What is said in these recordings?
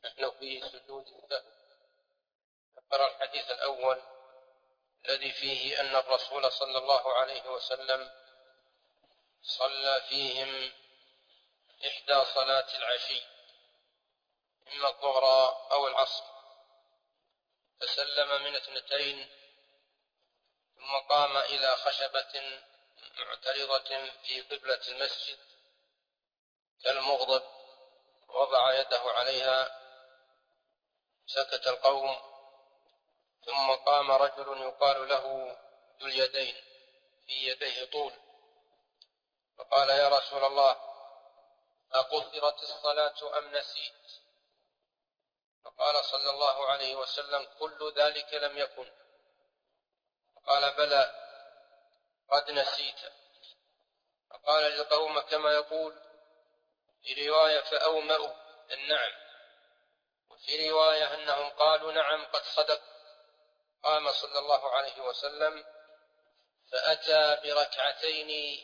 نحن في سجود السهو. ذكر الحديث الأول الذي فيه أن الرسول صلى الله عليه وسلم صلى فيهم إحدى صلاة العشي، إما الظهر أو العصر، فسلم من 2 ثم قام إلى خشبة معترضة في قبلة المسجد كالمغضب، وضع يده عليها، سكت القوم، ثم قام رجل يقال له ذو اليدين في يديه طول، فقال: يا رسول الله، أقصرت الصلاة أم نسيت؟ فقال صلى الله عليه وسلم: كل ذلك لم يكن. فقال: بلى، قد نسيت. فقال للقوم كما يقول في رواية: فأومأوا النعم، وفي رواية أنهم قالوا: نعم قد صدق. قام صلى الله عليه وسلم فأتى بركعتين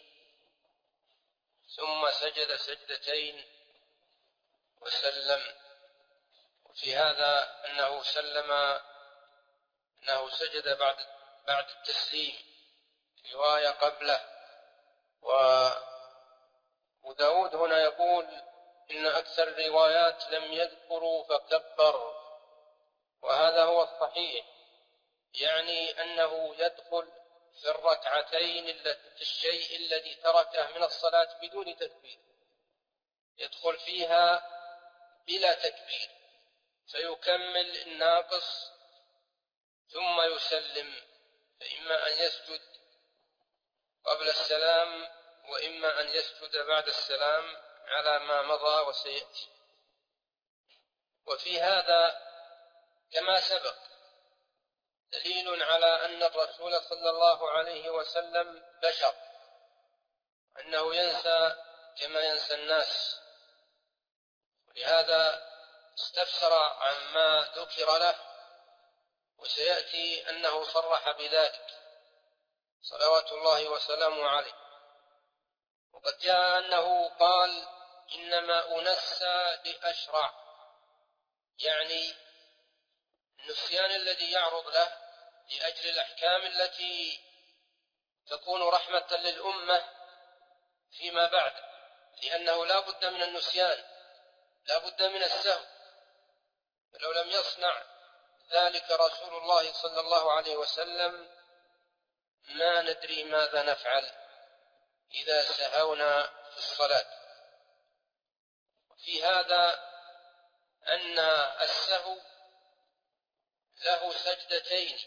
ثم سجد سجدتين وسلم. وفي هذا أنه سجد بعد التسليم، رواية قبله. وداود هنا يقول إن أكثر الروايات لم يذكروا فكبر، وهذا هو الصحيح، يعني أنه يدخل في الركعتين في الشيء الذي تركه من الصلاة بدون تكبير، يدخل فيها بلا تكبير، فيكمل الناقص ثم يسلم، فإما أن يسجد قبل السلام وإما أن يسجد بعد السلام على ما مضى وسيأتي. وفي هذا كما سبق دليل على أن الرسول صلى الله عليه وسلم بشر، أنه ينسى كما ينسى الناس، ولهذا استفسر عما ذكر له، وسيأتي أنه صرح بذلك صلوات الله وسلامه عليه. وقد جاء أنه قال: إنما أنسى لأشرع، يعني النسيان الذي يعرض له لأجل الأحكام التي تكون رحمة للأمة فيما بعد، لأنه لا بد من النسيان، لا بد من السهو، فلو لم يصنع ذلك رسول الله صلى الله عليه وسلم ما ندري ماذا نفعل إذا سهونا في الصلاة. وفي هذا أن السهو له سجدتين،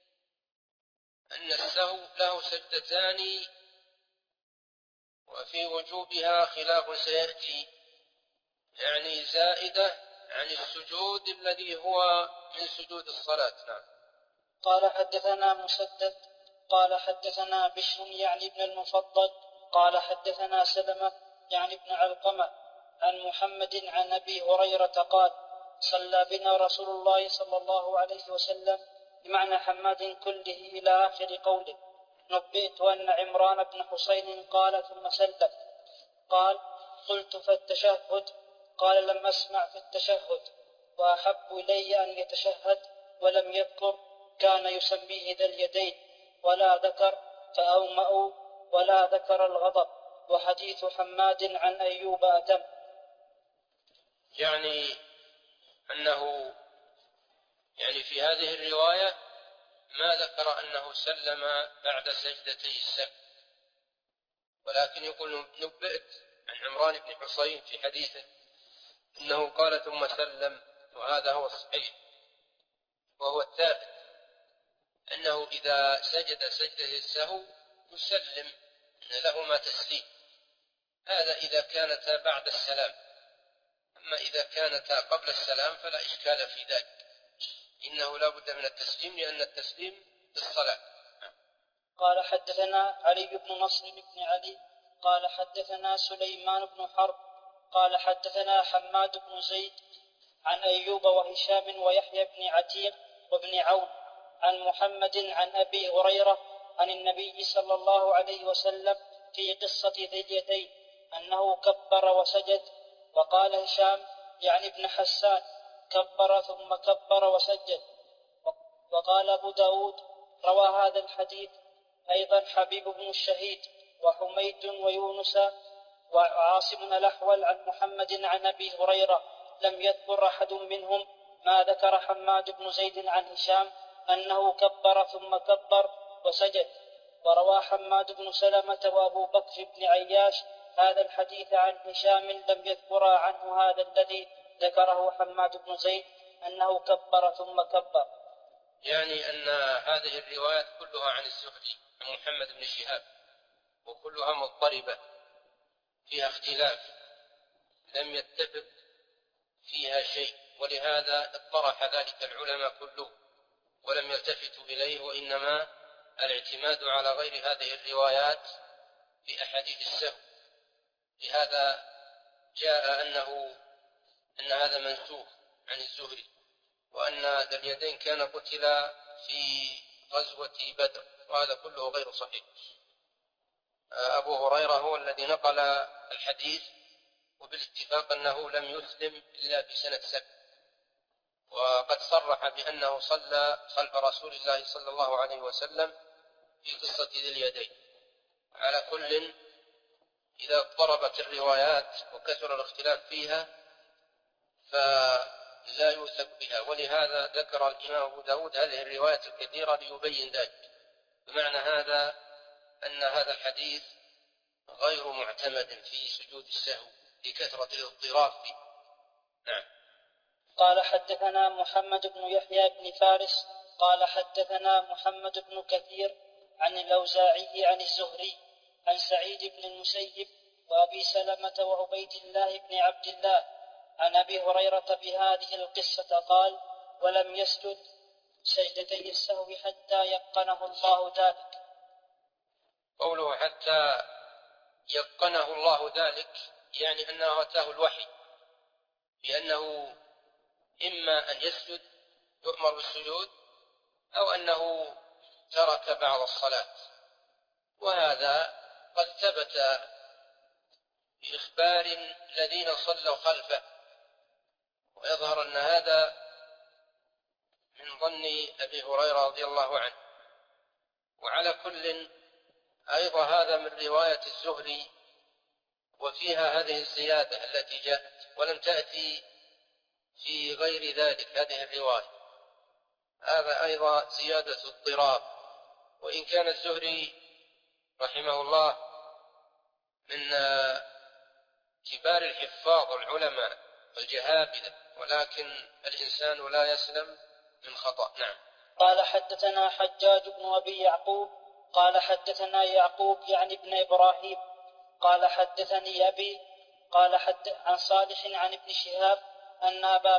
سجدتان، وفي وجوبها خلاف سيأتي، يعني زائدة عن السجود الذي هو من سجود الصلاة. نعم. قال: حدثنا مسدد قال حدثنا بشر يعني ابن المفضل قال حدثنا سلمة يعني ابن علقمة عن محمد عن أبي هريرة قال: صلى بنا رسول الله صلى الله عليه وسلم، بمعنى حماد كله إلى آخر قوله. نبئت أن عمران بن حسين قال ثم سلم. قال: قلت فالتشهد؟ قال: لم أسمع في التشهد، وأحب إلي أن يتشهد ولم يذكر كان يسميه ذا اليدين، ولا ذكر فأومأوا، ولا ذكر الغضب. وحديث حماد عن أيوب أتم. يعني أنه في هذه الرواية ما ذكر أنه سلم بعد سجدتي السهو، ولكن يقول: نبئت عن عمران بن حسين في حديثه أنه قال ثم سلم، وهذا هو الصحيح وهو الثابت، أنه إذا سجد سجدة السهو يسلم، أن لهما تسليم. هذا إذا كانتا بعد السلام، أما إذا كانتا قبل السلام فلا إشكال في ذلك، إنه لا بد من التسليم، لأن التسليم بالصلاة. قال: حدثنا علي بن نصر بن علي قال حدثنا سليمان بن حرب قال حدثنا حماد بن زيد عن أيوب وهشام ويحيى بن عتيق وابن عون عن محمد عن أبي هريرة عن النبي صلى الله عليه وسلم في قصة ذي اليدين أنه كبر وسجد. وقال هشام يعني ابن حسان: كبر ثم كبر وسجد. وقال أبو داود روى هذا الحديث أيضا حبيب بن الشهيد وحميد ويونس وعاصم الأحول عن محمد عن أبي هريرة، لم يذكر أحد منهم ما ذكر حماد بن زيد عن هشام أنه كبر ثم كبر وسجد. وروى حماد بن سلمة وأبو بكر بن عياش هذا الحديث عن هشام لم يذكر عنه هذا الذي ذكره حماد بن زيد أنه كبر ثم كبر. يعني أن هذه الروايات كلها عن الزهري عن محمد بن شهاب، وكلها مضطربة فيها اختلاف لم يتفق فيها شيء، ولهذا اطرح ذلك العلماء كله ولم يلتفتوا إليه، وإنما الاعتماد على غير هذه الروايات في أحاديث السهو. لهذا جاء أن هذا منسوخ عن الزهري، وأن ذا اليدين كان قتل في غزوة بدر، وهذا كله غير صحيح. أبو هريرة هو الذي نقل الحديث، وبالاتفاق أنه لم يسلم إلا في سنة 7، وقد صرح بأنه صلى خلف رسول الله صلى الله عليه وسلم في قصة ذي اليدين. على كل، إذا اضطربت الروايات وكثر الاختلاف فيها فلا يوثق بها، ولهذا ذكر الإمام أبو داود هذه الروايات الكثيرة ليبين ذلك. بمعنى هذا أن هذا الحديث غير معتمد في سجود السهو لكثرة الاضطراب فيه. نعم. قال حدثنا محمد بن يحيى بن فارس قال حدثنا محمد بن كثير عن الأوزاعي عن الزهري عن سعيد بن المسيب وأبي سلمة وعبيد الله بن عبد الله عن أبي هريرة بهذه القصة قال: ولم يسجد سجدتي السهو حتى يقنه الله ذلك. قوله حتى يقنه الله ذلك يعني أنه أتاه الوحي بأنه إما أن يسجد يؤمر بالسجود، أو أنه ترك بعض الصلاة، وهذا قد ثبت بإخبار الذين صلوا خلفه، ويظهر أن هذا من ظن أبي هريرة رضي الله عنه. وعلى كل، أيضا هذا من رواية الزهري، وفيها هذه الزيادة التي جاءت ولم تأتي في غير ذلك هذه الرواية. هذا أيضا زيادة اضطراب، وإن كان الزهري رحمه الله من كبار الحفاظ والعلماء والجهابذة، ولكن الإنسان لا يسلم من خطأ. نعم. قال حدثنا حجاج بن أبي يعقوب قال حدثنا يعقوب يعني ابن إبراهيم قال حدثني أبي قال عن صالح عن ابن شهاب أن أبا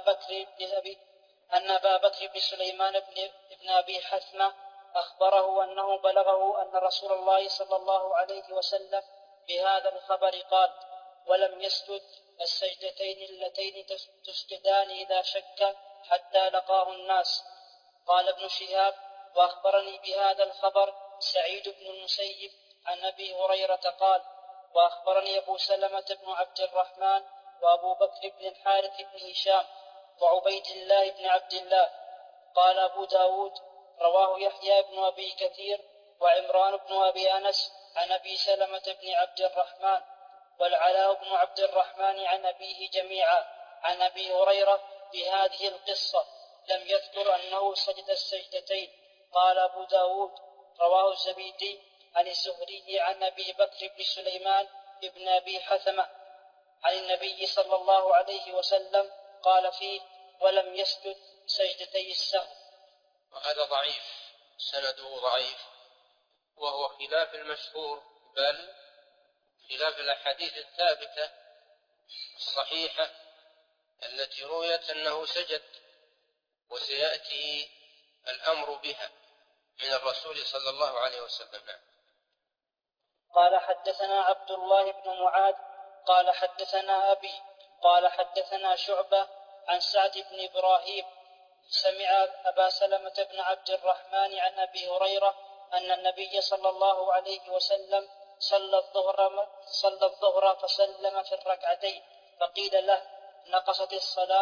بكر بن سليمان بن أبي حثمة أخبره أنه بلغه أن رسول الله صلى الله عليه وسلم بهذا الخبر قال: ولم يسجد السجدتين اللتين تسجدان إذا شك حتى لقاه الناس. قال ابن شهاب: وأخبرني بهذا الخبر سعيد بن المسيب عن أبي هريرة قال: وأخبرني أبو سلمة بن عبد الرحمن وأبو بكر بن الحارث بن هشام وعبيد الله بن عبد الله. قال أبو داود رواه يحيى بن أبي كثير وعمران بن أبي أنس عن أبي سلمة بن عبد الرحمن والعلاء بن عبد الرحمن عن أبيه جميعا عن أبي هريرة بهذه القصة، لم يذكر أنه سجد السجدتين. قال أبو داود رواه الزبيدي عن الزهري عن أبي بكر بن سليمان بن أبي حثمة عن النبي صلى الله عليه وسلم قال فيه: ولم يسجد سجدتي السهو. وهذا ضعيف، سنده ضعيف، وهو خلاف المشهور، بل خلاف الأحاديث الثابتة الصحيحة التي رويت أنه سجد، وسيأتي الأمر بها من الرسول صلى الله عليه وسلم. قال حدثنا عبد الله بن معاذ قال حدثنا أبي قال حدثنا شعبة عن سعد بن إبراهيم سمع أبا سلمة بن عبد الرحمن عن أبي هريرة أن النبي صلى الله عليه وسلم صلى الظهر فسلم في الركعتين، فقيل له: نقصت الصلاة؟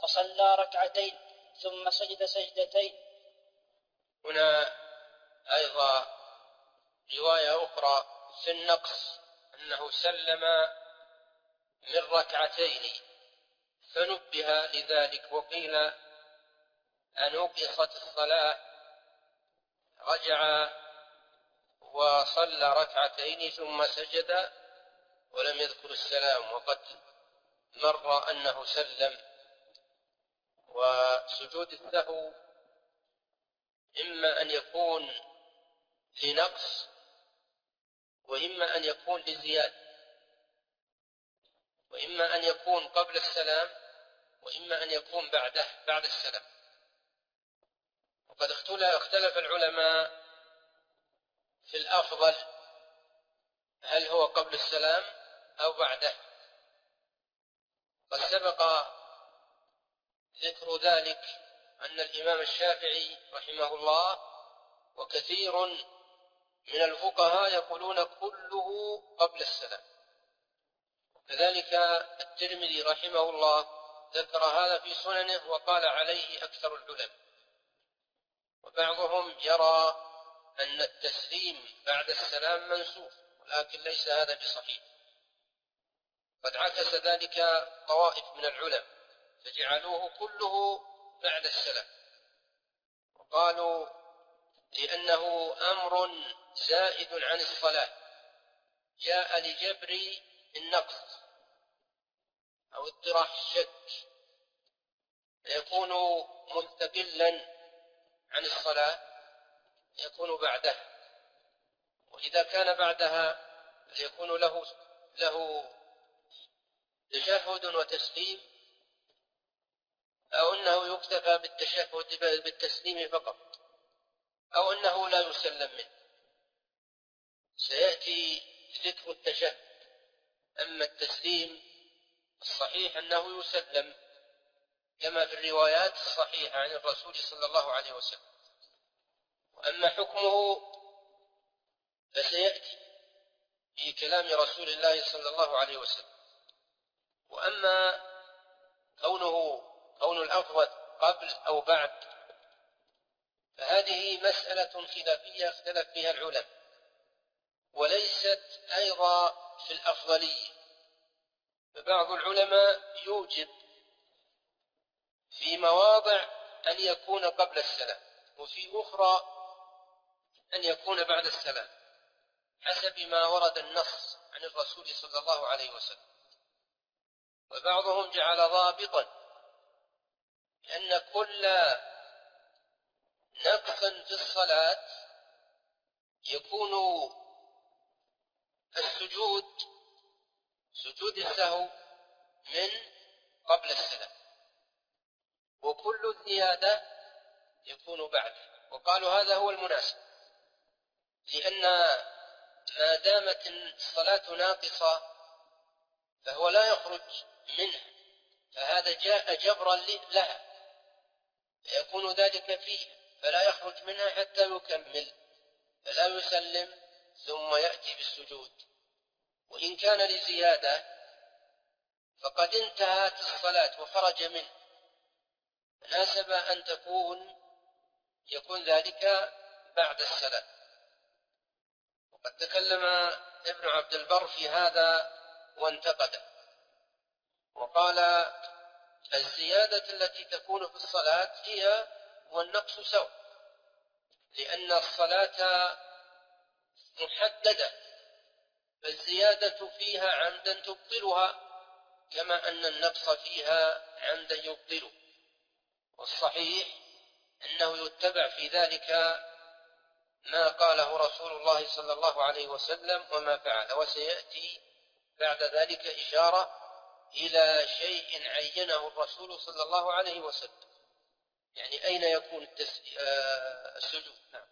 فصلى ركعتين ثم سجد سجدتين. هنا أيضا رواية أخرى في النقص أنه سلم من ركعتين فنبه لذلك وقيل أن نقصت الصلاة، رجع وصلى ركعتين ثم سجد ولم يذكر السلام، وقد مر أنه سلم. وسجود السهو إما أن يكون لنقص وإما أن يكون لزيادة، وإما أن يكون قبل السلام وإما أن يكون بعد السلام. وقد اختلف العلماء في الأفضل، هل هو قبل السلام أو بعده. قد سبق ذكر ذلك أن الإمام الشافعي رحمه الله وكثير من الفقهاء يقولون كله قبل السلام، كذلك الترمذي رحمه الله ذكر هذا في سننه وقال عليه أكثر العلماء. وبعضهم يرى أن التسليم بعد السلام منسوخ، ولكن ليس هذا بصحيح. قد عكس ذلك طوائف من العلماء فجعلوه كله بعد السلام، وقالوا لأنه أمر زائد عن الصلاة جاء لجبر النقص أو اطراح الشك، فيكون مستقلا عن الصلاة يكون بعدها، وإذا كان بعدها فيكون له تشهد وتسليم، أو أنه يكتفى بالتسليم فقط، أو أنه لا يسلم منه. سيأتي ذكر التشهد. أما التسليم الصحيح أنه يسلم كما في الروايات الصحيحة عن الرسول صلى الله عليه وسلم. وأما حكمه فسيأتي في كلام رسول الله صلى الله عليه وسلم. وأما كون الأفضل قبل أو بعد فهذه مسألة خلافية اختلف فيها العلماء، وليست أيضا في الأفضلية. فبعض العلماء يوجب في مواضع أن يكون قبل السلام، وفي أخرى أن يكون بعد السلام، حسب ما ورد النص عن الرسول صلى الله عليه وسلم. وبعضهم جعل ضابطا أن كل نقص في الصلاة يكون سجود السهو من قبل السلام، وكل زيادة يكون بعده. وقالوا هذا هو المناسب، لأن ما دامت الصلاة ناقصة فهو لا يخرج منها، فهذا جاء جبرا لها، فيكون ذلك فيه، فلا يخرج منها حتى يكمل، فلا يسلم ثم يأتي بالسجود. وإن كان لزيادة فقد انتهت الصلاة وخرج منه، ناسب أن يكون ذلك بعد السلام. وقد تكلم ابن عبد البر في هذا وانتقده، وقال الزيادة التي تكون في الصلاة هي والنقص سواء، لأن الصلاة محددة، فالزيادة فيها عمدا تبطلها كما أن النقص فيها عمدا يبطله. والصحيح أنه يتبع في ذلك ما قاله رسول الله صلى الله عليه وسلم وما فعل. وسيأتي بعد ذلك إشارة إلى شيء عينه الرسول صلى الله عليه وسلم، يعني أين يكون السجود. نعم،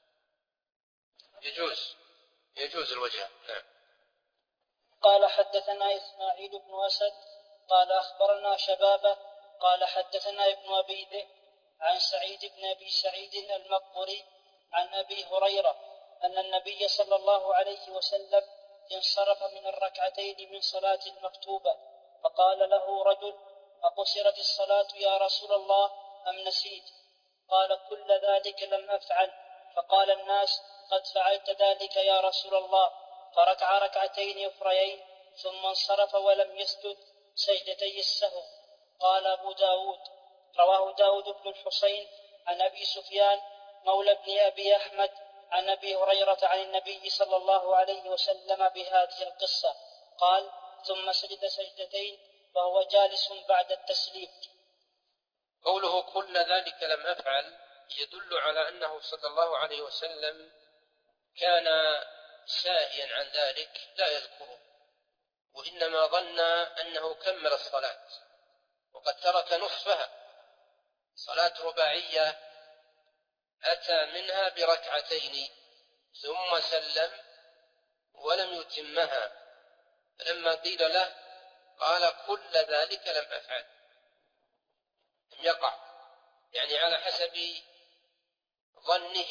يجوز الوجه. نعم. قال حدثنا إسماعيل بن أسد قال أخبرنا شبابة قال حدثنا ابن أبي ذئب عن سعيد بن أبي سعيد المقبري عن أبي هريرة أن النبي صلى الله عليه وسلم انصرف من الركعتين من صلاة المكتوبة، فقال له رجل: أقصرت الصلاة يا رسول الله أم نسيت؟ قال كل ذلك لم أفعل. فقال الناس قد فعلت ذلك يا رسول الله. فركع ركعتين أخريين ثم انصرف ولم يسجد سجدتي السهو. قال أبو داود رواه داود بن الحسين عن أبي سفيان مولى بن أبي أحمد عن أبي هريرة عن النبي صلى الله عليه وسلم بهذه القصة. قال ثم سجد سجدتين وهو جالس بعد التسليم. قوله كل ذلك لم أفعل يدل على أنه صلى الله عليه وسلم كان ساهيا عن ذلك لا يذكره، وإنما ظن أنه كمل الصلاة وقد ترك نصفها. صلاة رباعية أتى منها بركعتين ثم سلم ولم يتمها، فلما قيل له قال كل ذلك لم أفعل، لم يقع، يعني على حسب ظنه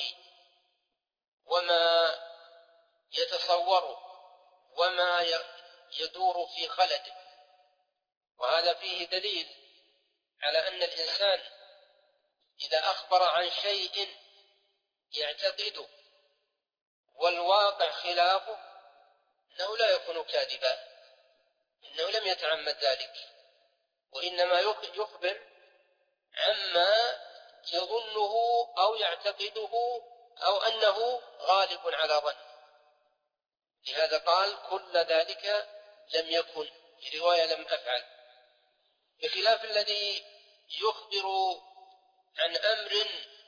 وما يتصوره وما يدور في خلده. وهذا فيه دليل على أن الإنسان إذا أخبر عن شيء يعتقده والواقع خلافه أنه لا يكون كاذبا، إنه لم يتعمد ذلك، وإنما يخبر عما يظنه أو يعتقده أو أنه غالب على ظنه. لهذا قال كل ذلك لم يكن، في رواية لم أفعل، بخلاف الذي يخبر عن أمر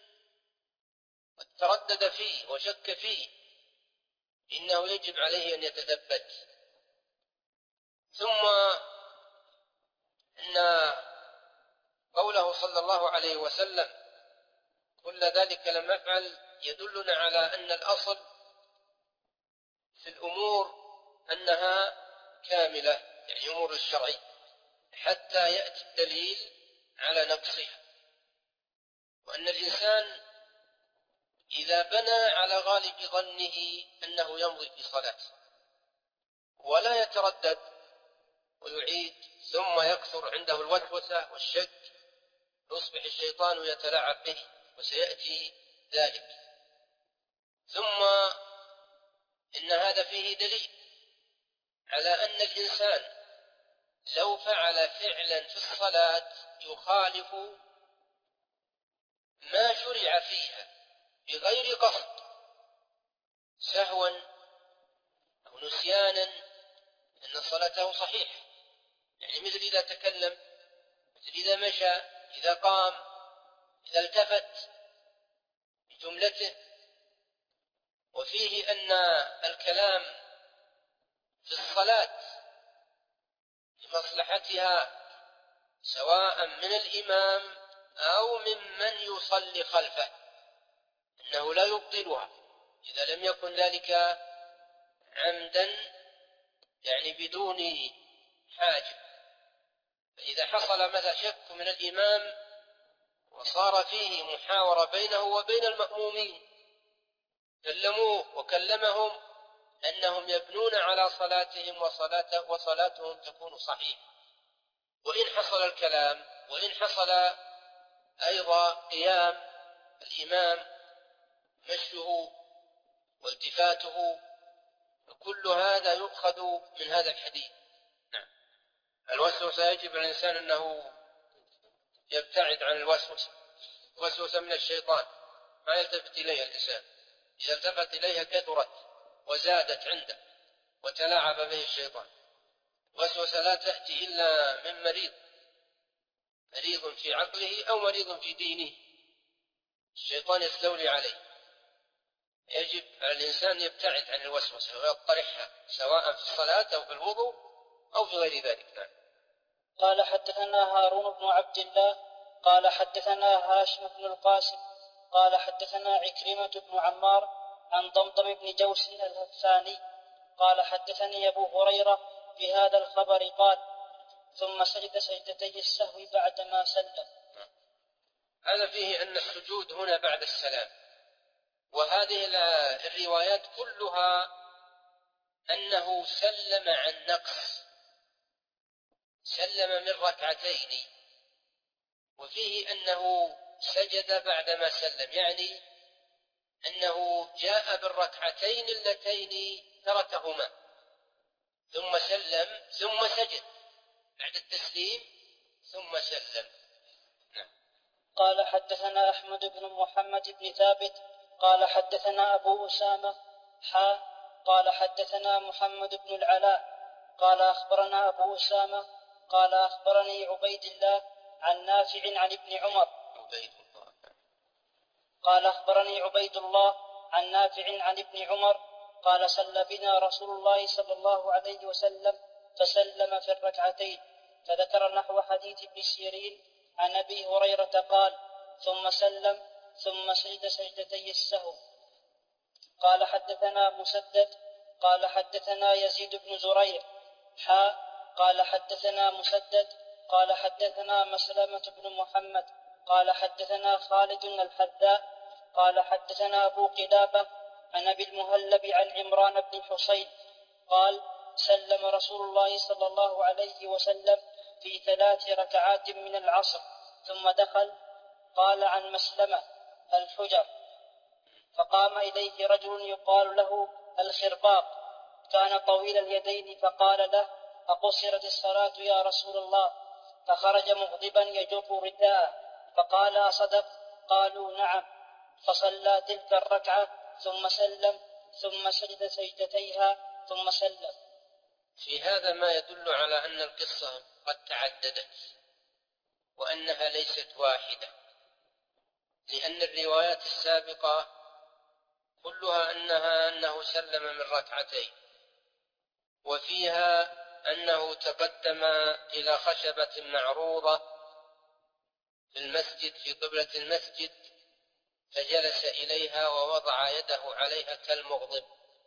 تردد فيه وشك فيه، إنه يجب عليه أن يتثبت. ثم إن قوله صلى الله عليه وسلم كل ذلك لم أفعل يدلنا على أن الأصل في الأمور أنها كاملة، يعني أمور الشرع، حتى يأتي الدليل على نقصها. وأن الإنسان إذا بنى على غالب ظنه أنه يمضي في صلاته ولا يتردد ويعيد ثم يكثر عنده الوسوسة والشك، يصبح الشيطان يتلاعب به، وسيأتي ذلك. ثم إن هذا فيه دليل على أن الإنسان لو فعل فعلا في الصلاة يخالف ما شرع فيها بغير قصد سهوا أو نسيانا، أن صلاته صحيحة. يعني مثل إذا تكلم، مثل إذا مشى، إذا قام، إذا التفت بجملته. وفيه أن الكلام في الصلاة لمصلحتها سواء من الإمام أو ممن يصلي خلفه، أنه لا يبطلها إذا لم يكن ذلك عمدا، يعني بدون حاجة. فإذا حصل مثلا شك من الإمام وصار فيه محاورة بينه وبين المأمومين، كلموه وكلمهم أنهم يبنون على صلاتهم وصلاتهم تكون صحيحة، وإن حصل الكلام وإن حصل أيضا قيام الإمام مشيه والتفاته، كل هذا يؤخذ من هذا الحديث. نعم. الوسوسة يجب على الإنسان أنه يبتعد عن الوسوسة من الشيطان، ما يلتفت إليها الإنسان. إذا التفت إليها كثرت وزادت عنده وتلاعب به الشيطان. وسوسة لا تأتي إلا من مريض في عقله أو مريض في دينه، الشيطان يستولي عليه. يجب على الإنسان يبتعد عن الوسوسة ويطرحها سواء في الصلاة أو في الوضوء أو في غير ذلك. نعم. قال حدثنا هارون بن عبد الله قال حدثنا هاشم بن القاسم قال حدثنا عكرمة بن عمار عن ضمضم بن جوس الهفاني قال حدثني أبو هريرة في هذا الخبر قال ثم سجد سجدتي السهو بعدما سلم. هذا فيه أن السجود هنا بعد السلام، وهذه الروايات كلها أنه سلم عن نقص سلم من ركعتين، وفيه أنه سجد بعدما سلم، يعني أنه جاء بالركعتين اللتين تركهما ثم سلم ثم سجد بعد التسليم ثم سلم. نعم. قال حدثنا أحمد بن محمد بن ثابت قال حدثنا أبو أسامة قال حدثنا محمد بن العلاء قال أخبرنا أبو أسامة قال أخبرني عبيد الله عن نافع عن ابن عمر قال أخبرني عبيد الله عن نافع عن ابن عمر قال صلى بنا رسول الله صلى الله عليه وسلم فسلم في الركعتين، فذكر نحو حديث ابن سيرين عن أبي هريرة قال ثم سلم ثم سجد سجدتي السهو. قال حدثنا مسدد قال حدثنا يزيد بن زريع قال حدثنا مسدد قال حدثنا مسلمة بن محمد قال حدثنا خالد الحذاء قال حدثنا أبو قلابة عن أبي المهلب عن عمران بن حصين قال سلم رسول الله صلى الله عليه وسلم في 3 ركعات من العصر ثم دخل. قال عن مسلمة الحجر، فقام إليه رجل يقال له الخرباق، كان طويل اليدين، فقال له أقصرت الصلاة يا رسول الله؟ فخرج مغضبا يجر رداءه، فقال أصدق؟ قالوا نعم. فصلى تلك الركعة ثم سلم ثم سجد سجدتيها ثم سلم. في هذا ما يدل على أن القصة قد تعددت وأنها ليست واحدة، لأن الروايات السابقة كلها أنه سلم من ركعتين، وفيها أنه تقدم إلى خشبة معروضة في المسجد في قبلة المسجد فجلس إليها ووضع يده عليها كالمغضب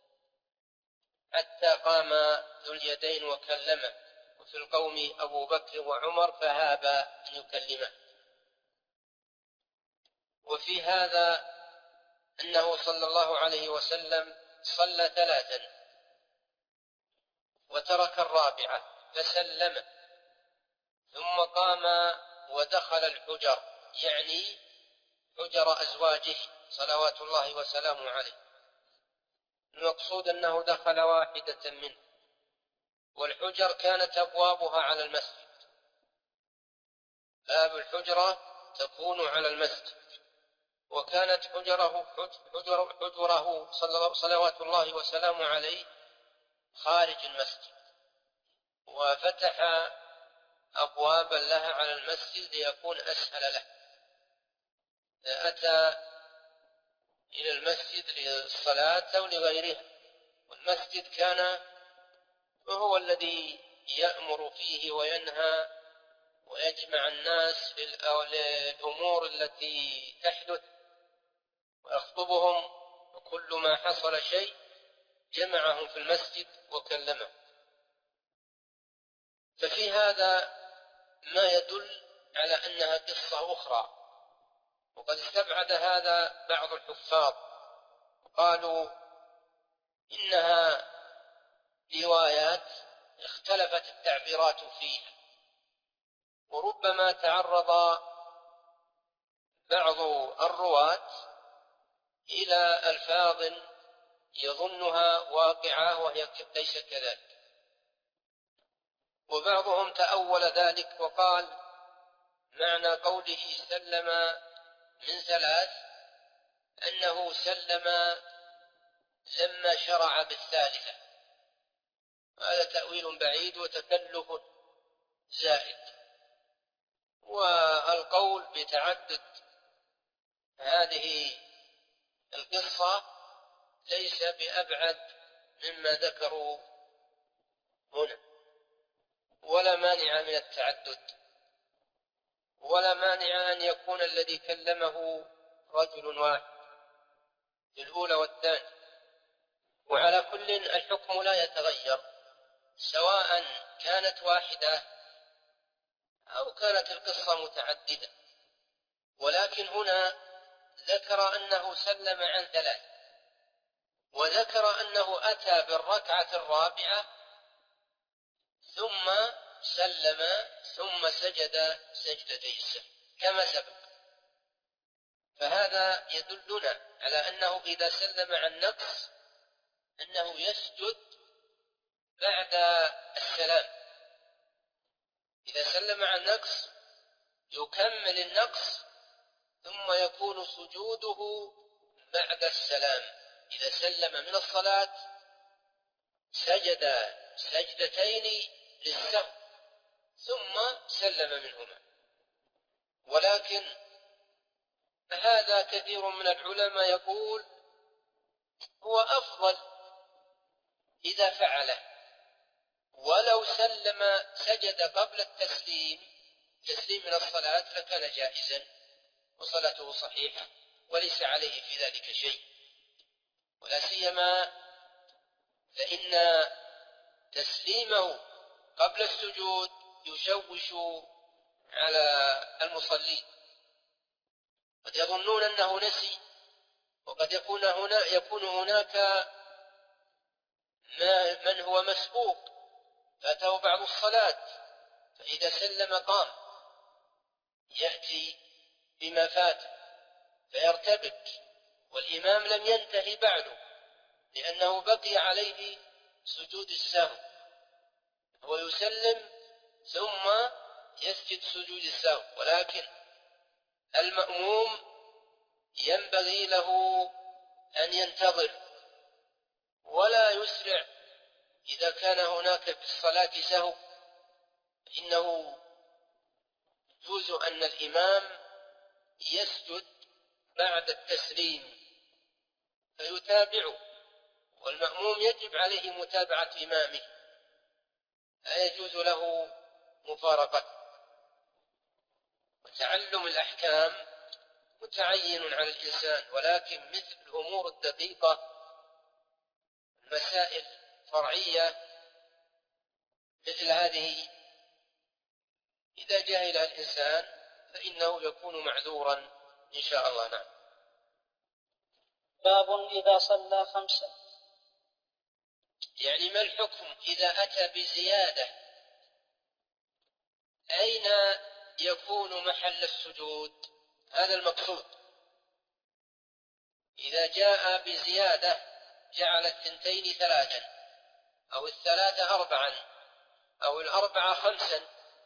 حتى قام ذو اليدين وكلمه، وفي القوم أبو بكر وعمر فهاب أن يكلمه. وفي هذا أنه صلى الله عليه وسلم صلى 3 وترك الرابعة فسلم ثم قام ودخل الحجر، يعني حجر أزواجه صلوات الله وسلامه عليه. المقصود أنه دخل واحدة منه، والحجر كانت أبوابها على المسجد، باب الحجرة تكون على المسجد، وكانت حجره صلوات الله وسلامه عليه خارج المسجد، وفتح أبوابا لها على المسجد ليكون أسهل له. أتى إلى المسجد للصلاة أو لغيرها، والمسجد كان هو الذي يأمر فيه وينهى ويجمع الناس في الأمور التي تحدث ويخطبهم، وكل ما حصل شيء جمعهم في المسجد وكلمهم. ففي هذا ما يدل على أنها قصة أخرى، وقد استبعد هذا بعض الحفاظ وقالوا إنها روايات اختلفت التعبيرات فيها، وربما تعرض بعض الرواة إلى ألفاظ يظنها واقعة وهي ليس كذلك، وبعضهم تأول ذلك وقال معنى قوله سلم من 3 أنه سلم لما شرع بالثالثة. هذا تأويل بعيد وتكلف زائد، والقول بتعدد هذه القصة ليس بأبعد مما ذكروا هنا، ولا مانع من التعدد، ولا مانع أن يكون الذي كلمه رجل واحد في الأولى والثانية. وعلى كل الحكم لا يتغير سواء كانت واحدة أو كانت القصة متعددة، ولكن هنا ذكر أنه سلم عن 3، وذكر أنه أتى بالركعة الرابعة ثم سلم ثم سجد سجدتي السهو كما سبق. فهذا يدلنا على أنه إذا سلم عن نقص أنه يسجد بعد السلام. إذا سلم عن نقص يكمل النقص ثم يكون سجوده بعد السلام. إذا سلم من الصلاة سجد سجدتين للسهو ثم سلم منهما. ولكن هذا كثير من العلماء يقول هو أفضل إذا فعله، ولو سلم سجد قبل التسليم من الصلاة لكان جائزا وصلاته صحيحة وليس عليه في ذلك شيء. ولا سيما فإن تسليمه قبل السجود يشوش على المصلين، قد يظنون أنه نسي، وقد يكون هناك من هو مسبوق فاته بعض الصلاة، فإذا سلم قام يأتي بما فات فيرتبك، والإمام لم ينتهي بعده لأنه بقي عليه سجود السهو، هو يسلم ثم يسجد سجود السهو. ولكن المأموم ينبغي له أن ينتظر ولا يسرع. إذا كان هناك في الصلاة سهو فإنه يجوز أن الإمام يسجد بعد التسليم فيتابعه، والمأموم يجب عليه متابعة إمامه، لا يجوز له مفارقته. وتعلم الأحكام متعين على الإنسان، ولكن مثل الأمور الدقيقة مسائل فرعية مثل هذه إذا جهلها الإنسان فإنه يكون معذورا إن شاء الله. نعم. باب إذا صلى خمسا. يعني ما الحكم إذا أتى بزيادة؟ أين يكون محل السجود؟ هذا المقصود. إذا جاء بزيادة جعل الثنتين ثلاثا أو الثلاثة أربعا أو الأربعة خمسا،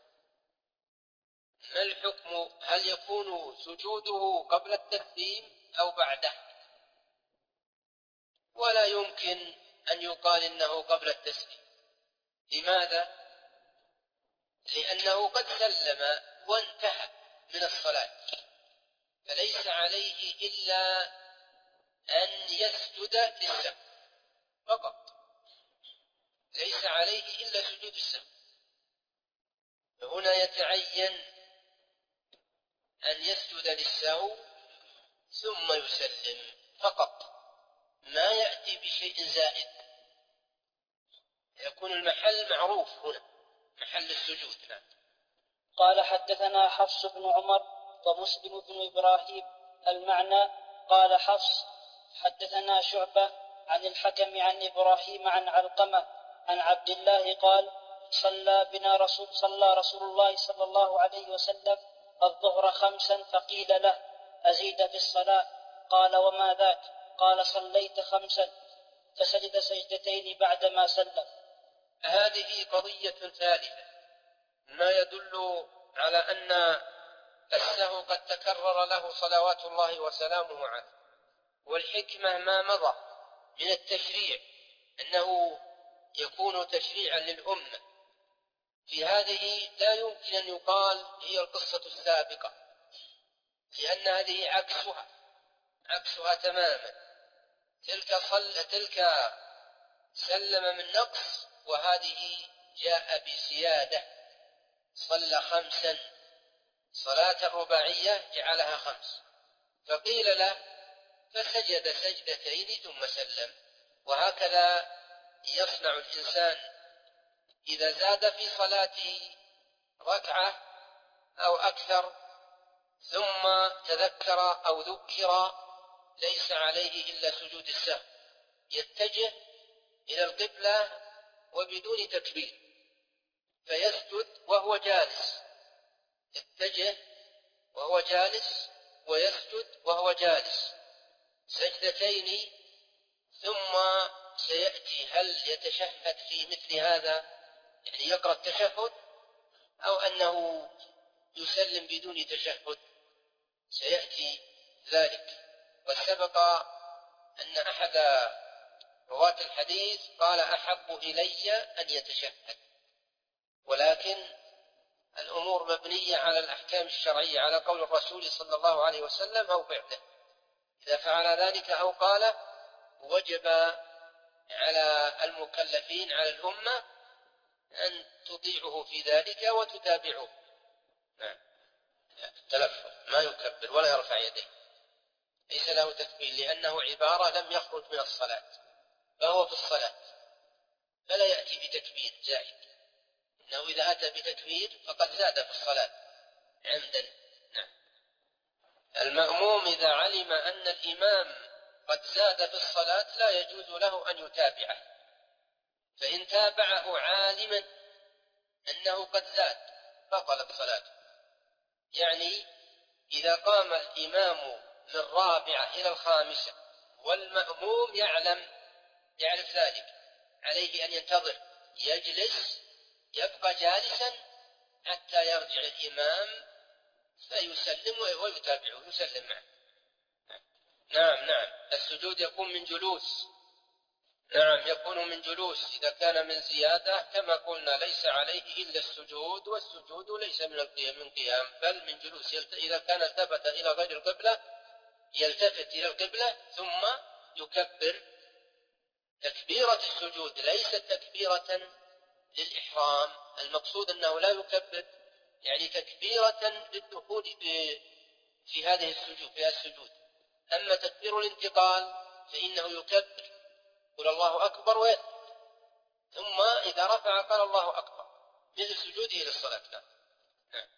ما الحكم؟ هل يكون سجوده قبل التسليم أو بعده؟ ولا يمكن أن يقال إنه قبل التسليم. لماذا؟ لأنه قد سلم وانتهى من الصلاة، فليس عليه إلا أن يسجد للسهو فقط، ليس عليه إلا سجود السهو. فهنا يتعين أن يسجد للسهو ثم يسلم فقط، ما يأتي بشيء زائد، يكون المحل معروف هنا محل السجود. نعم. قال حدثنا حفص بن عمر ومسلم بن إبراهيم المعنى. قال حفص حدثنا شعبة عن الحكم عن إبراهيم عن علقمة عن عبد الله قال صلى رسول الله صلى الله عليه وسلم الظهر خمسا فقيل له أزيد في الصلاة؟ قال وما ذاك؟ قال صليت خمسا، فسجد سجدتين بعدما سلم. هذه قضية ثالثة ما يدل على أن السهو قد تكرر له صلوات الله وسلامه عليه، والحكمة ما مضى من التشريع أنه يكون تشريعا للأمة. في هذه لا يمكن أن يقال هي القصة السابقة، لأن هذه عكسها تماما. تلك سلم من نقص، وهذه جاء بزيادة، صلى خمسا، صلاة الرباعية جعلها خمس، فقيل له فسجد سجدتين ثم سلم. وهكذا يصنع الإنسان إذا زاد في صلاته ركعة أو أكثر ثم تذكر أو ذكر ليس عليه إلا سجود السهو، يتجه إلى القبلة وبدون تكبير، فيسجد وهو جالس، يتجه وهو جالس ويسجد وهو جالس سجدتين، ثم سيأتي هل يتشهد في مثل هذا، يعني يقرأ التشهد، أو أنه يسلم بدون تشهد، سيأتي ذلك. وسبق أن أحد رواة الحديث قال أحب إلي أن يتشهد، ولكن الأمور مبنية على الأحكام الشرعية، على قول الرسول صلى الله عليه وسلم أو فعله. إذا فعل ذلك أو قال وجب على المكلفين، على الأمة، أن تطيعه في ذلك وتتابعه. نعم. التلفظ ما يكبر ولا يرفع يديه، ليس له تكبير، لأنه عبارة لم يخرج من الصلاة، فهو في الصلاة، فلا يأتي بتكبير زائد، إنه إذا أتى بتكبير فقد زاد في الصلاة عمدا. نعم. المأموم إذا علم أن الإمام قد زاد في الصلاة لا يجوز له أن يتابعه، فإن تابعه عالما أنه قد زاد بطلت صلاته. يعني إذا قام الإمام من الرابعة إلى الخامسة والمأموم يعرف ذلك، عليه أن ينتظر، يجلس، يبقى جالسا حتى يرجع الإمام فيسلم ويتابعه، يسلم معه. نعم. السجود يكون من جلوس. نعم، يكون من جلوس. إذا كان من زيادة كما قلنا ليس عليه إلا السجود، والسجود ليس من قيام بل من جلوس. إذا كان التفت إلى غير القبلة يلتفت إلى القبلة ثم يكبر تكبيرة السجود، ليست تكبيرة للإحرام. المقصود أنه لا يكبر يعني تكبيرة للدخول في هذه السجود. أما تكبير الانتقال فإنه يكبر، يقول الله أكبر ويثبت، ثم إذا رفع قال الله أكبر، مثل سجوده للصلاة. نعم.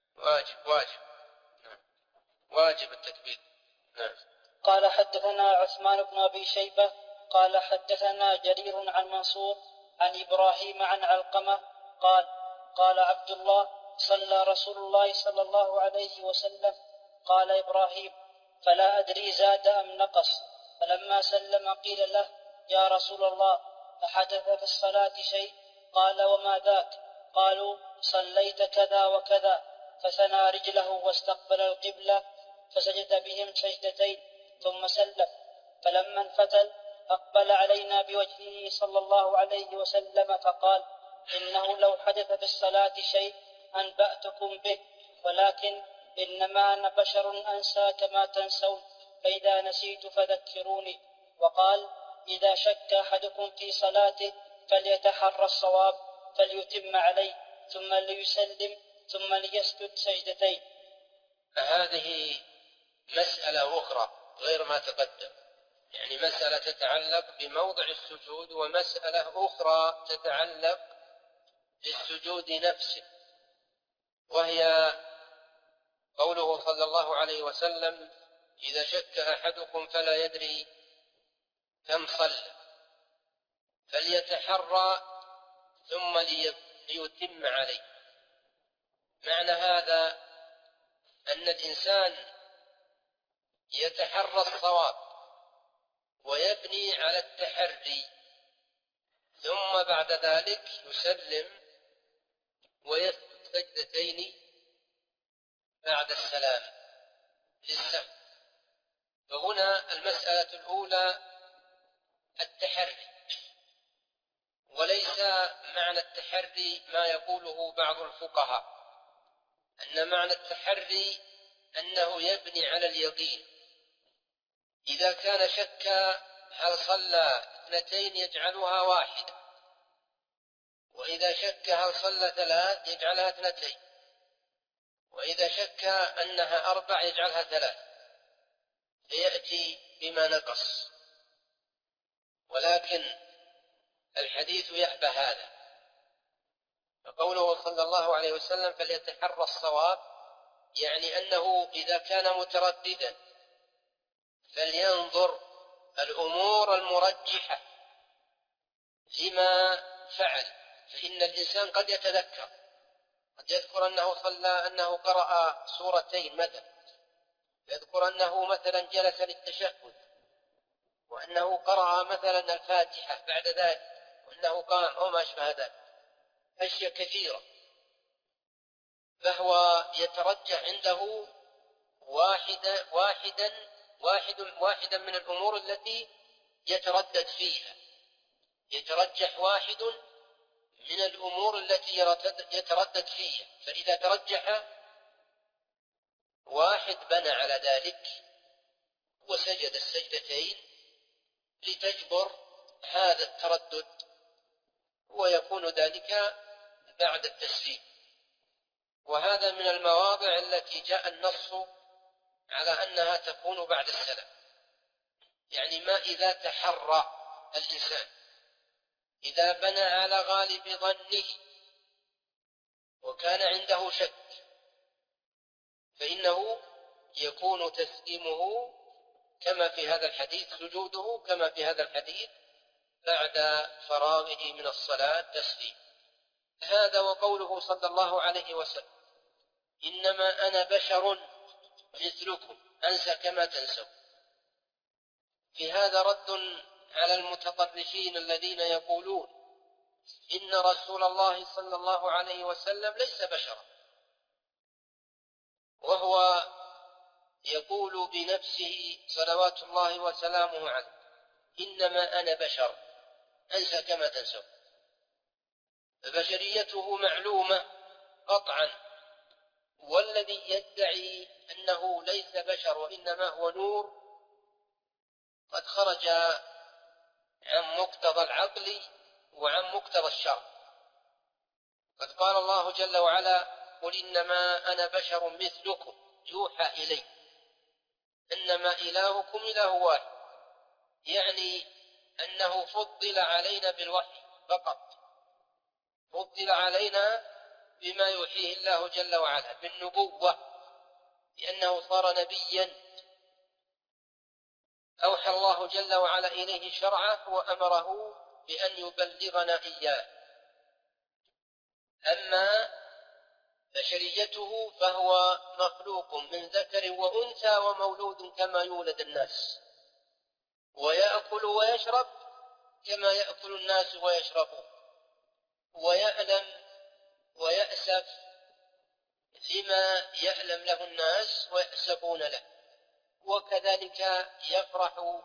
واجب التكبير. نعم. قال حدثنا عثمان بن أبي شيبة قال حدثنا جرير عن منصور عن إبراهيم عن علقمة قال قال عبد الله صلى رسول الله صلى الله عليه وسلم. قال إبراهيم فلا أدري زاد أم نقص. فلما سلم قيل له يا رسول الله أحدث في الصلاة شيء؟ قال وما ذاك؟ قالوا صليت كذا وكذا. فثنى رجله واستقبل القبلة فسجد بهم سجدتين ثم سلم. فلما انفتل أقبل علينا بوجهه صلى الله عليه وسلم فقال إنه لو حدث في الصلاة شيء أنبأتكم به، ولكن إنما أنا بشر أنسى كما تنسون، فإذا نسيت فذكروني. وقال إذا شك أحدكم في صلاته فليتحرى الصواب فليتم عليه ثم ليسلم ثم ليسجد سجدتين. هذه مسألة أخرى غير ما تقدم، يعني مسألة تتعلق بموضع السجود، ومسألة أخرى تتعلق بالسجود نفسه، وهي قوله صلى الله عليه وسلم إذا شك أحدكم فلا يدري كم صلى فليتحرى ثم ليتم عليه. معنى هذا أن الإنسان يتحرى الصواب ويبني على التحري، ثم بعد ذلك يسلم ويسجد سجدتين بعد السلام للسهو. فهنا المسألة الأولى التحري، وليس معنى التحري ما يقوله بعض الفقهاء، أن معنى التحري أنه يبني على اليقين. إذا كان شك هل صلى 2 يجعلها 1، وإذا شك هل صلى 3 يجعلها 2، وإذا شك أنها 4 يجعلها 3، فيأتي بما نقص. ولكن الحديث يأبى هذا، فقوله صلى الله عليه وسلم فليتحرى الصواب، يعني أنه إذا كان مترددا فلينظر الأمور المرجحة لما فعل، فإن الإنسان قد يتذكر، قد يذكر أنه صلى، أنه قرأ سورتين مثلا، يذكر أنه مثلا جلس للتشهد، وأنه قرأ مثلا الفاتحة بعد ذلك، وأنه قام أو ما أشبه ذلك، أشياء كثيرة. فهو يترجح عنده واحدا من الأمور التي يتردد فيها، يترجح واحد من الأمور التي يتردد فيها. فإذا ترجح واحد بنى على ذلك وسجد السجدتين لتجبر هذا التردد، ويكون ذلك بعد التسليم. وهذا من المواضع التي جاء النص على أنها تكون بعد السلام. يعني ما إذا تحرى الإنسان، إذا بنى على غالب ظنه وكان عنده شك، فإنه يكون تسليمه كما في هذا الحديث، سجوده كما في هذا الحديث بعد فراغه من الصلاة تسليم. هذا وقوله صلى الله عليه وسلم: إنما أنا بشر مثلكم أنسى كما تنسون. في هذا رد على المتطرفين الذين يقولون إن رسول الله صلى الله عليه وسلم ليس بشرا، وهو يقول بنفسه صلوات الله وسلامه عليه: إنما أنا بشر أنسى كما تنسون. فبشريته معلومة قطعا، والذي يدعي أنه ليس بشر وإنما هو نور قد خرج عن مقتضى العقل وعن مقتضى الشرع. قد قال الله جل وعلا: قل إنما أنا بشر مثلكم يوحى إلي إنما إلهكم إله واحد، يعني أنه فضل علينا بالوحي فقط، فضل علينا بما يوحيه الله جل وعلا بالنبوة، لأنه صار نبيا أوحى الله جل وعلا إليه شرعه وأمره بأن يبلغنا إياه. أما بشريته فهو مخلوق من ذكر وأنثى ومولود كما يولد الناس، ويأكل ويشرب كما يأكل الناس ويشربون، ويألم ويأسف لما يألم له الناس ويأسفون له، وكذلك يفرح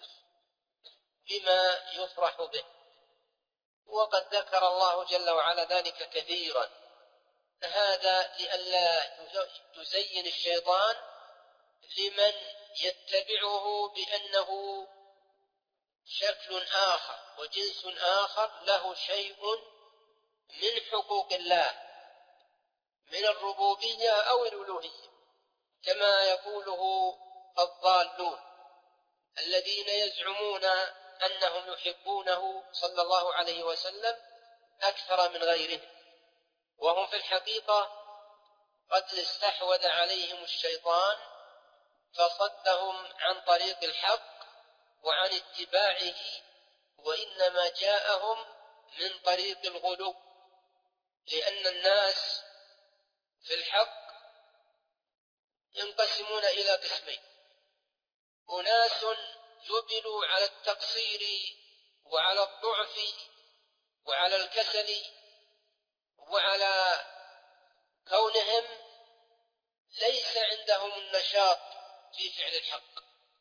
بما يفرح به. وقد ذكر الله جل وعلا ذلك كثيرا، هذا لئلا يزين الشيطان لمن يتبعه بأنه شكل آخر وجنس آخر له شيء من حقوق الله من الربوبية أو الألوهية، كما يقوله الضالون الذين يزعمون أنهم يحبونه صلى الله عليه وسلم أكثر من غيرهم، وهم في الحقيقة قد استحوذ عليهم الشيطان فصدهم عن طريق الحق وعن اتباعه، وإنما جاءهم من طريق الغلو، لأن الناس في الحق ينقسمون إلى قسمين: أناس جبلوا على التقصير وعلى الضعف وعلى الكسل وعلى كونهم ليس عندهم النشاط في فعل الحق،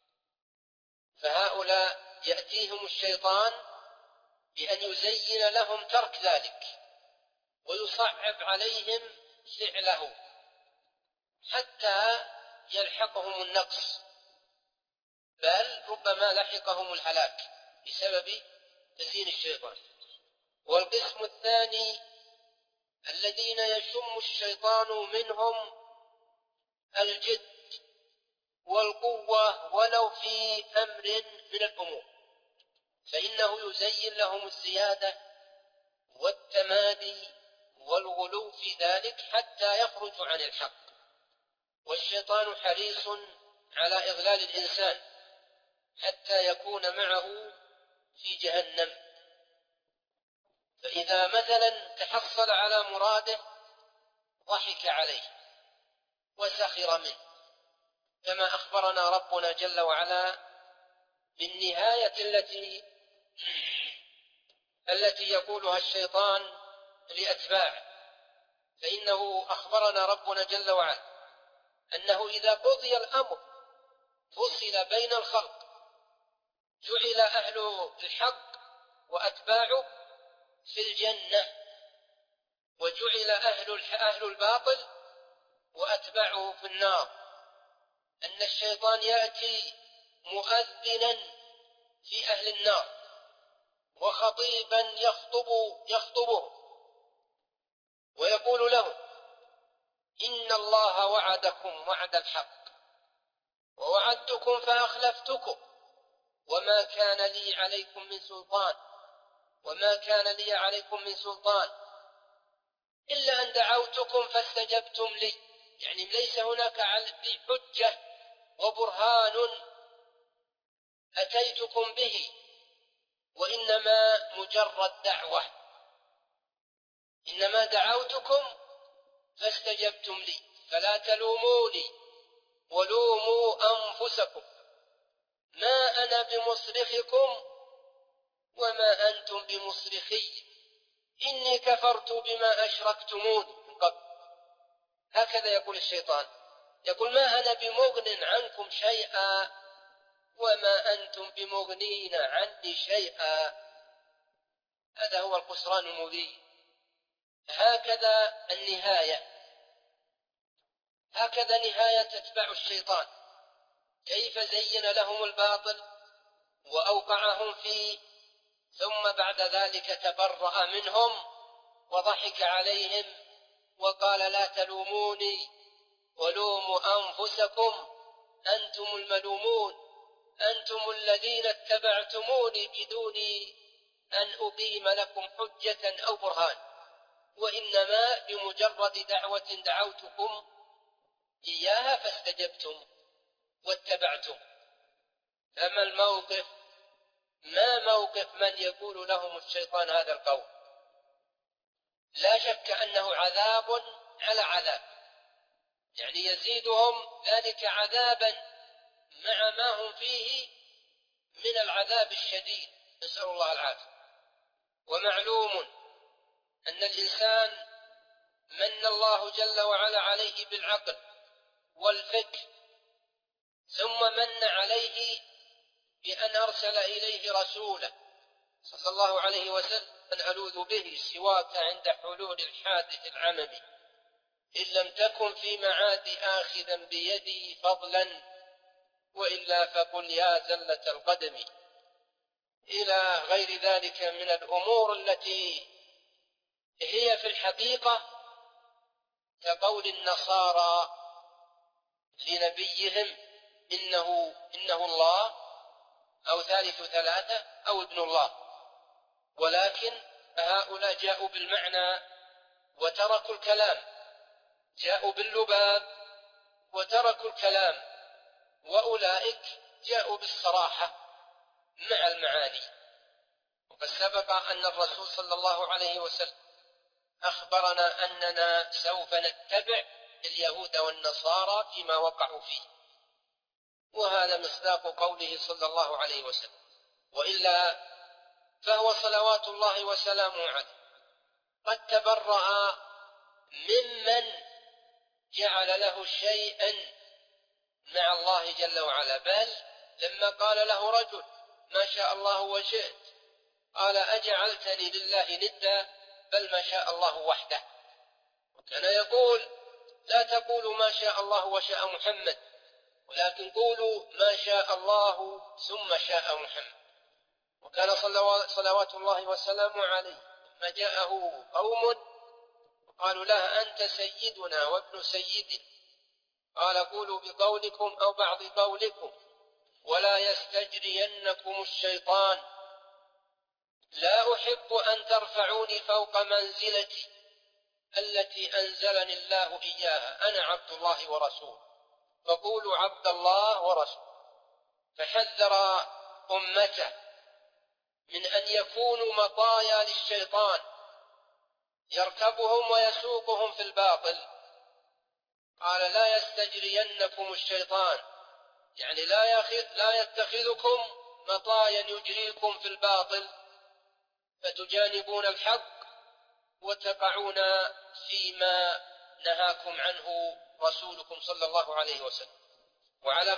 فهؤلاء يأتيهم الشيطان بأن يزين لهم ترك ذلك ويصعب عليهم فعله حتى يلحقهم النقص، بل ربما لحقهم الهلاك بسبب تزيين الشيطان. والقسم الثاني الذين يشم الشيطان منهم الجد والقوة ولو في أمر من الأمور، فإنه يزين لهم الزيادة والتمادي والغلو في ذلك حتى يخرجوا عن الحق. والشيطان حريص على إضلال الإنسان حتى يكون معه في جهنم. فإذا مثلا تحصل على مراده ضحك عليه وسخر منه، كما أخبرنا ربنا جل وعلا بالنهاية التي يقولها الشيطان لأتباعه. فإنه أخبرنا ربنا جل وعلا أنه إذا قضي الأمر فصل بين الخلق، جعل أهل الحق وأتباعه في الجنة، وجعل أهل الباطل وأتباعه في النار. أن الشيطان يأتي مؤذنا في أهل النار وخطيبا يخطبه ويقول له: إن الله وعدكم وعد الحق ووعدتكم فأخلفتكم وما كان لي عليكم من سلطان إلا أن دعوتكم فاستجبتم لي. يعني ليس هناك عندي حجة وبرهان أتيتكم به، وإنما مجرد دعوة، إنما دعوتكم فاستجبتم لي، فلا تلوموني ولوموا أنفسكم، ما أنا بمصرخكم وما أنتم بمصرخي، إني كفرت بما أشركتموني من قبل. هكذا يقول الشيطان، يقول: ما أنا بمغن عنكم شيئا وما أنتم بمغنين عني شيئا. هذا هو الخسران المبين. هكذا نهاية أتباع الشيطان، كيف زين لهم الباطل وأوقعهم فيه، ثم بعد ذلك تبرأ منهم وضحك عليهم وقال: لا تلوموني ولوموا أنفسكم، أنتم الملومون، أنتم الذين اتبعتموني بدون أن أقيم لكم حجة أو برهان، وإنما بمجرد دعوة دعوتكم إياها فاستجبتم واتبعتم. فما الموقف؟ ما موقف من يقول لهم الشيطان هذا القول؟ لا شك أنه عذاب على عذاب، يعني يزيدهم ذلك عذابا مع ما هم فيه من العذاب الشديد، نسأل الله العافية. ومعلوم أن الإنسان من الله جل وعلا عليه بالعقل والفكر، ثم من عليه بأن أرسل إليه رسوله صلى الله عليه وسلم: من ألوذ به سواك عند حلول الحادث العممي، إن لم تكن في معاد آخذا بيدي فضلا، وإلا فقل يا زلة القدم، إلى غير ذلك من الأمور التي هي في الحقيقة كقول النصارى لنبيهم: إنه الله، أو ثالث ثلاثة، أو ابن الله. ولكن هؤلاء جاءوا بالمعنى وتركوا الكلام، جاءوا باللباب وتركوا الكلام، وأولئك جاءوا بالصراحة مع المعاني. وقد سبق أن الرسول صلى الله عليه وسلم أخبرنا أننا سوف نتبع اليهود والنصارى فيما وقعوا فيه، وهذا مصداق قوله صلى الله عليه وسلم. وإلا فهو صلوات الله وسلامه عليه قد تبرأ ممن جعل له شيئا مع الله جل وعلا. بل لما قال له رجل: ما شاء الله وشئت، قال: أجعلتني لله ندا، بل ما شاء الله وحده. وكان يقول: لا تقولوا ما شاء الله وشاء محمد، ولكن قولوا ما شاء الله ثم شاء محمد. وكان صلوات الله وسلامه عليه لما جاءه قوم قالوا له: أنت سيدنا وابن سيدنا، قال: قولوا بقولكم أو بعض قولكم، ولا يستجرينكم الشيطان، لا أحب أن ترفعوني فوق منزلتي التي أنزلني الله إياها، أنا عبد الله ورسوله، فقولوا عبد الله ورسوله. فحذر أمته من أن يكونوا مطايا للشيطان يركبهم ويسوقهم في الباطل. قال لا يستجرينكم الشيطان، يعني لا يتخذكم مطايا يجريكم في الباطل فتجانبون الحق وتقعون فيما نهاكم عنه رسولكم صلى الله عليه وسلم. وعلى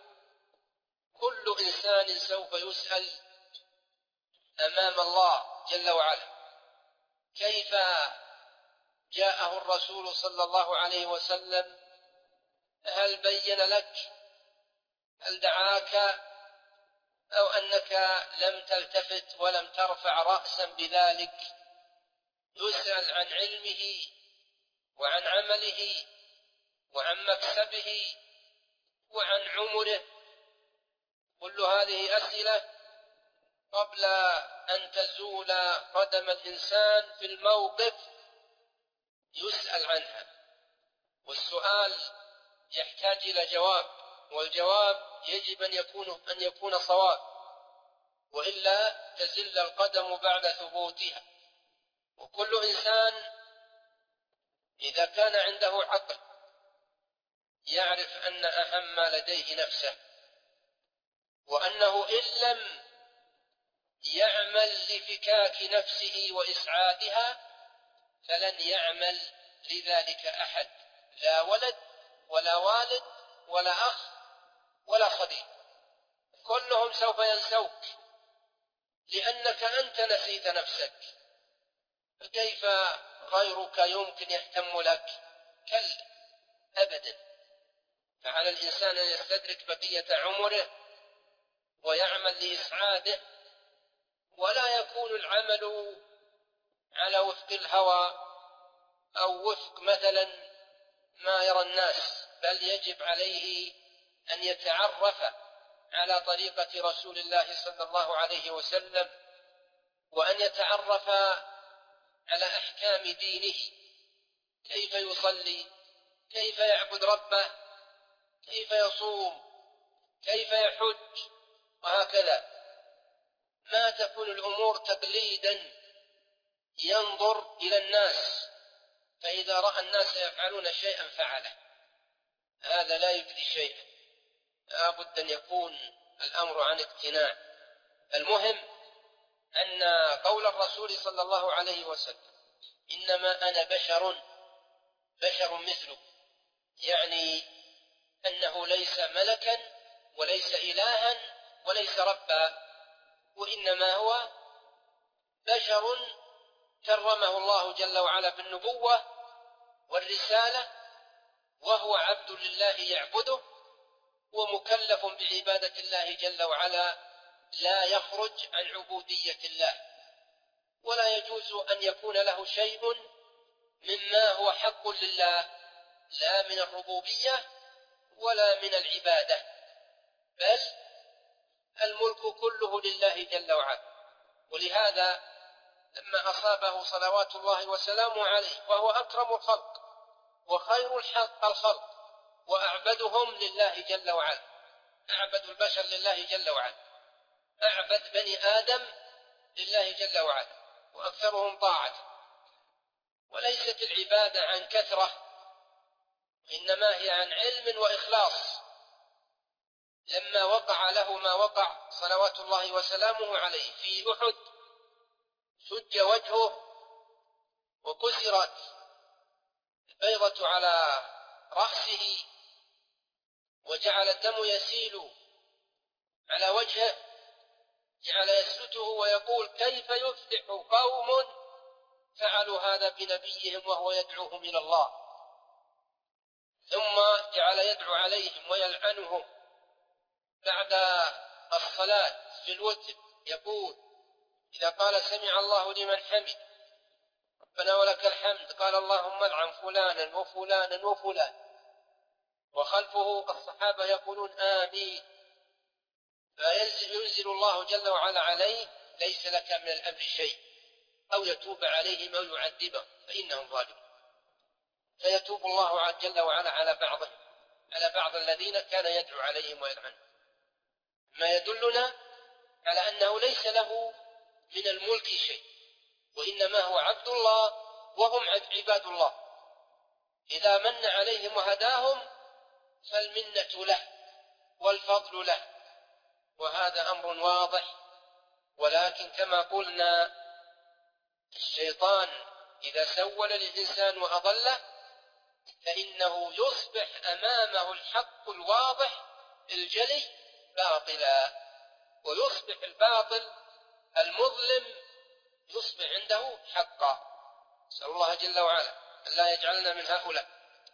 كل إنسان سوف يسأل أمام الله جل وعلا كيف جاءه الرسول صلى الله عليه وسلم، هل بين لك، هل دعاك، أو أنك لم تلتفت ولم ترفع رأسا بذلك. يسأل عن علمه وعن عمله وعن مكسبه وعن عمره. كل هذه أسئلة قبل أن تزول قدم الإنسان في الموقف يسأل عنها، والسؤال يحتاج إلى جواب، والجواب يجب أن يكون صواب، وإلا تزل القدم بعد ثبوتها. وكل إنسان إذا كان عنده عقل يعرف أن أهم ما لديه نفسه، وأنه إن لم يعمل لفكاك نفسه وإسعادها فلن يعمل لذلك أحد، لا ولد ولا والد ولا أخ ولا صديق، كلهم سوف ينسوك لأنك أنت نسيت نفسك، فكيف غيرك يمكن يهتم لك؟ كلا أبدا. فعلى الإنسان أن يستدرك بقية عمره ويعمل لإسعاده، ولا يكون العمل على وفق الهوى أو وفق مثلا ما يرى الناس، بل يجب عليه أن يتعرف على طريقة رسول الله صلى الله عليه وسلم، وأن يتعرف على أحكام دينه، كيف يصلي، كيف يعبد ربه، كيف يصوم، كيف يحج، وهكذا. ما تكون الأمور تقليدا ينظر إلى الناس، فإذا رأى الناس يفعلون شيئا فعله، هذا لا يجدي شيئا. لا بد أن يكون الأمر عن اقتناع. المهم أن قول الرسول صلى الله عليه وسلم إنما أنا بشر مثله، يعني أنه ليس ملكا وليس إلها وليس ربا، وإنما هو بشر كرمه الله جل وعلا بالنبوة والرسالة، وهو عبد لله يعبده ومكلف بعبادة الله جل وعلا، لا يخرج عن عبودية الله، ولا يجوز أن يكون له شيء مما هو حق لله، لا من الربوبية ولا من العبادة، بل الملك كله لله جل وعلا. ولهذا لما أصابه صلوات الله وسلامه عليه وهو أكرم الخلق وخير الخلق وأعبدهم لله جل وعلا، أعبد البشر لله جل وعلا، أعبد بني آدم لله جل وعلا، وأكثرهم طاعة. وليست العبادة عن كثرة، إنما هي عن علم وإخلاص. لما وقع له ما وقع صلوات الله وسلامه عليه في أحد، شج وجهه وكسرت البيضة على رأسه وجعل الدم يسيل على وجهه، جعل يسلته ويقول كيف يفلح قوم فعلوا هذا بنبيهم وهو يدعوهم إلى الله. ثم جعل يدعو عليهم ويلعنهم بعد الصلاة في الوتر، يقول إذا قال سمع الله لمن حمد ربنا ولك الحمد قال اللهم العن فلانا وفلانا وفلان، وخلفه الصحابة يقولون آمين، فينزل الله جل وعلا عليه ليس لك من الأمر شيء، أو يتوب عليهم أو يعذبهم فإنهم ظالمون، فيتوب الله جل وعلا على بعض الذين كان يدعو عليهم ويلعنهم، ما يدلنا على أنه ليس له من الملك شيء، وإنما هو عبد الله وهم عباد الله. إذا من عليهم وهداهم فالمنة له والفضل له، وهذا أمر واضح. ولكن كما قلنا الشيطان إذا سول للإنسان وأضله فإنه يصبح أمامه الحق الواضح الجلي باطلا، ويصبح الباطل المظلم يصبح عنده حقا. نسأل الله جل وعلا أن لا يجعلنا من هؤلاء.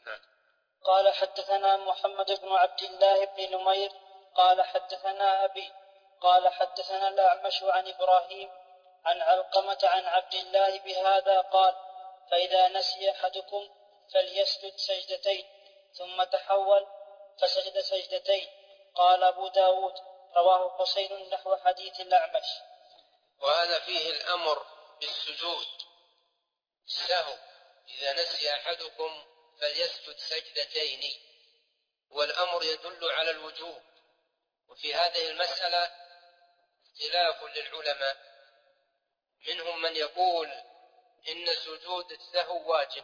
قال حدثنا محمد بن عبد الله بن نمير قال حدثنا أبي قال حدثنا الأعمش عن إبراهيم عن علقمة عن عبد الله بهذا قال: فإذا نسي أحدكم فليسجد سجدتين، ثم تحول فسجد سجدتين. قال أبو داود: رواه حسين نحو حديث الأعمش. وهذا فيه الأمر بالسجود السهو، إذا نسي أحدكم فليسجد سجدتين، والأمر يدل على الوجوب. وفي هذه المسألة اختلاف للعلماء، منهم من يقول إن سجود السهو واجب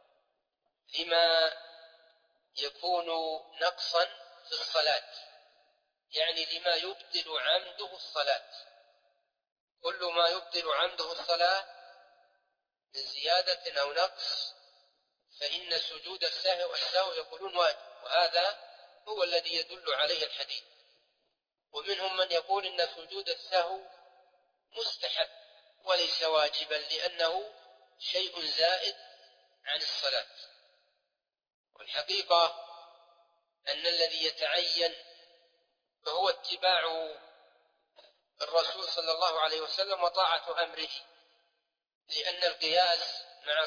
لما يكون نقصا في الصلاة، يعني لما يبطل عمده الصلاة. كل ما يبطل عمده الصلاة من زيادة أو نقص فإن سجود السهو يقولون واجب، وهذا هو الذي يدل عليه الحديث. ومنهم من يقول إن سجود السهو مستحب وليس واجبا، لأنه شيء زائد عن الصلاة. والحقيقة أن الذي يتعين فهو اتباع الرسول صلى الله عليه وسلم وطاعة أمره، لأن القياس مع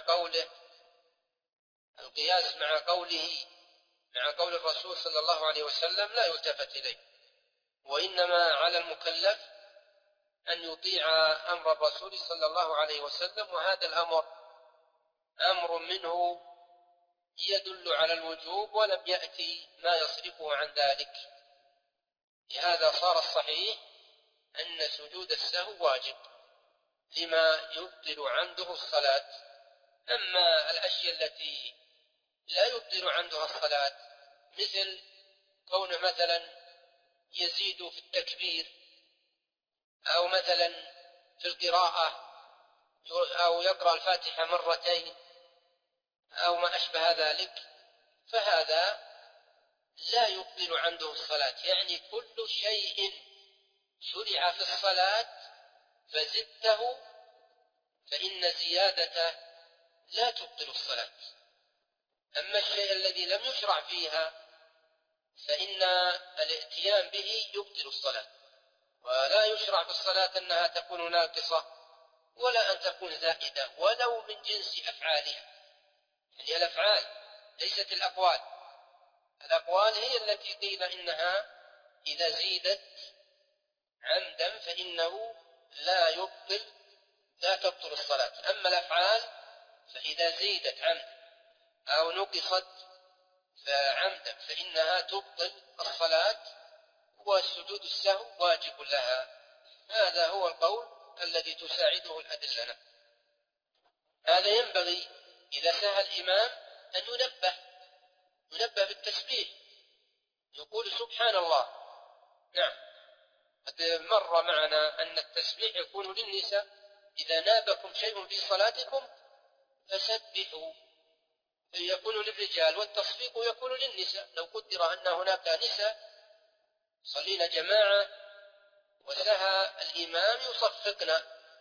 قول الرسول صلى الله عليه وسلم لا يلتفت إليه، وإنما على المكلف أن يطيع أمر الرسول صلى الله عليه وسلم، وهذا الأمر أمر منه يدل على الوجوب ولم يأتي ما يصرفه عن ذلك. لهذا صار الصحيح أن سجود السهو واجب لما يبطل عنده الصلاة. أما الأشياء التي لا يبطل عندها الصلاة، مثل كونه مثلا يزيد في التكبير، أو مثلا في القراءة، أو يقرأ الفاتحة مرتين، أو ما أشبه ذلك، فهذا لا يبطل عنده الصلاة. يعني كل شيء شرع في الصلاة فزدته فإن زيادته لا تبطل الصلاة. أما الشيء الذي لم يشرع فيها فإن الاتيان به يبطل الصلاة. ولا يشرع في الصلاة أنها تكون ناقصة ولا أن تكون زائدة ولو من جنس أفعالها. يعني الأفعال ليست الأقوال. الأقوال هي التي قيل إنها إذا زيدت عمدا فإنه لا تبطل الصلاة. أما الأفعال فإذا زيدت عمدا أو نقصت عمدا فإنها تبطل الصلاة، والسجود السهو واجب لها. هذا هو القول الذي تساعده الأدلة. هذا ينبغي إذا سهى الإمام أن ينبه بالتسبيح، يقول سبحان الله. نعم، قد مر معنا أن التسبيح يكون للنساء، إذا نابكم شيء في صلاتكم فسبحوا، يكون للرجال، والتصفيق يكون للنساء. لو قدر أن هناك نساء صلينا جماعة وسهى الإمام يصفقنا،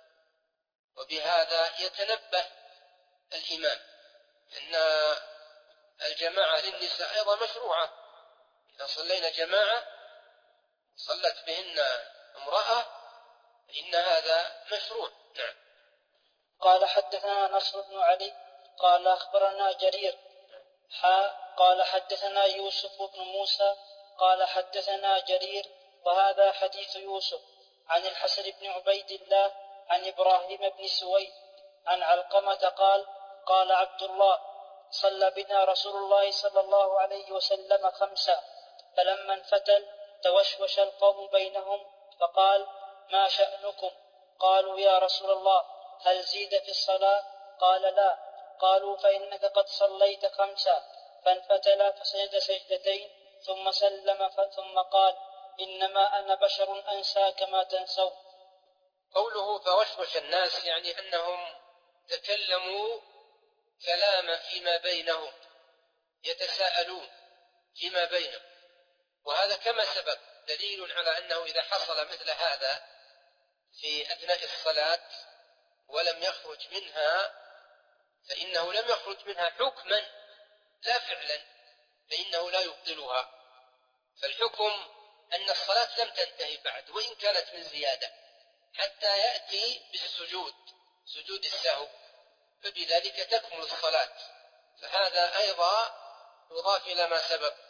وبهذا يتنبه الإمام أن الجماعة للنساء أيضا مشروعة. إذا صلينا جماعة صلت بهن امرأة فإن هذا مشروع. نعم. قال حدثنا نصر بن علي قال أخبرنا جرير قال حدثنا يوسف بن موسى قال حدثنا جرير وهذا حديث يوسف عن الحسن بن عبيد الله عن إبراهيم بن سويد عن علقمة قال عبد الله: صلى بنا رسول الله صلى الله عليه وسلم 5، فلما انفتل توشوش القوم بينهم فقال: ما شأنكم؟ قالوا يا رسول الله هل زيد في الصلاة؟ قال لا. قالوا فإنك قد صليت 5. فانفتل فسجد سجدتين ثم سلم ثم قال إنما أنا بشر أنسى كما تنسون. قوله فوشوش الناس يعني أنهم تكلموا كلاما فيما بينهم، يتساءلون فيما بينهم، وهذا كما سبق دليل على أنه إذا حصل مثل هذا في أثناء الصلاة ولم يخرج منها فإنه لم يخرج منها حكما لا فعلا، فإنه لا يبطلها. فالحكم أن الصلاة لم تنتهي بعد وإن كانت من زيادة حتى يأتي بالسجود، سجود السهو، فبذلك تكمل الصلاة. فهذا أيضا يضاف إلى ما سبق